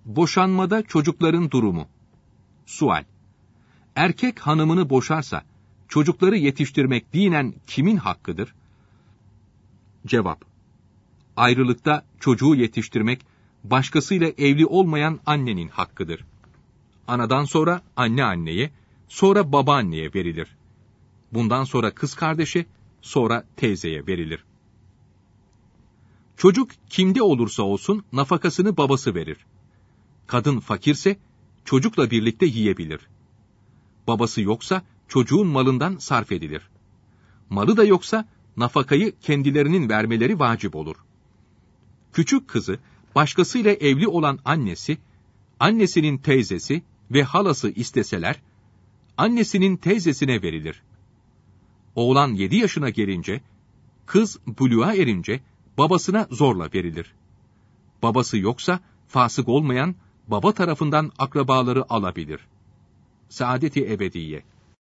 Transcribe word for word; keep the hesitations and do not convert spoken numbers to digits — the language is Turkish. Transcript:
Boşanmada çocukların durumu. Sual: Erkek hanımını boşarsa, çocukları yetiştirmek dinen kimin hakkıdır? Cevap: Ayrılıkta çocuğu yetiştirmek, başkasıyla evli olmayan annenin hakkıdır. Anadan sonra anneanneye, sonra babaanneye verilir. Bundan sonra kız kardeşe, sonra teyzeye verilir. Çocuk kimde olursa olsun nafakasını babası verir. Kadın fakirse çocukla birlikte yiyebilir. Babası yoksa çocuğun malından sarf edilir. Malı da yoksa nafakayı kendilerinin vermeleri vacip olur. Küçük kızı başkasıyla evli olan annesi, annesinin teyzesi ve halası isteseler, annesinin teyzesine verilir. Oğlan yedi yaşına gelince, kız buluğa erince babasına zorla verilir. Babası yoksa fasık olmayan baba tarafından akrabaları alabilir. Saadet-i Ebediye.